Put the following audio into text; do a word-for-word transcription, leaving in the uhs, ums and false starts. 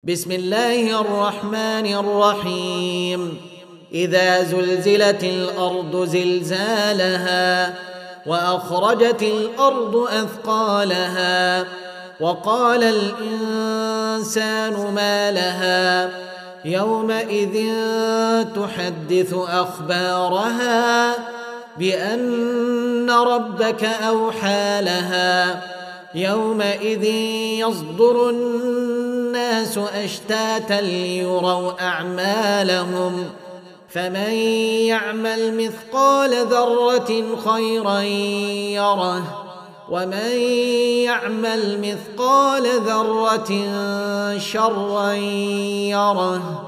بسم الله الرحمن الرحيم إذا زلزلت الأرض زلزالها وأخرجت الأرض أثقالها وقال الإنسان ما لها يومئذ تحدث أخبارها بأن ربك أوحى لها يومئذ يصدر الناس أشتاتا ليروا أعمالهم فمن يعمل مثقال ذرة خيرا يره ومن يعمل مثقال ذرة شرا يره